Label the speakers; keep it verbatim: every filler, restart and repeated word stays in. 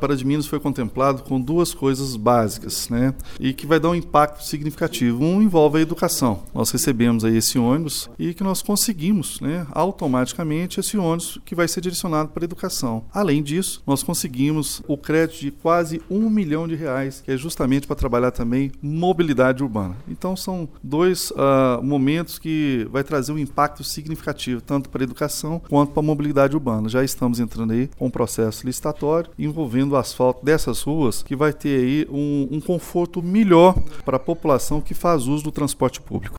Speaker 1: para de Minas foi contemplado com duas coisas básicas, né? E que vai dar um impacto significativo. Um envolve a educação. Nós recebemos aí esse ônibus e que nós conseguimos, né, automaticamente esse ônibus que vai ser direcionado para a educação. Além disso, nós conseguimos o crédito de quase um milhão de reais, que é justamente para trabalhar também mobilidade urbana. Então são dois uh, momentos que vai trazer um impacto significativo, tanto para a educação quanto para a mobilidade urbana. Já estamos entrando aí com um processo licitatório envolvendo o asfalto dessas ruas, que vai ter aí um, um conforto melhor para a população que faz uso do transporte público.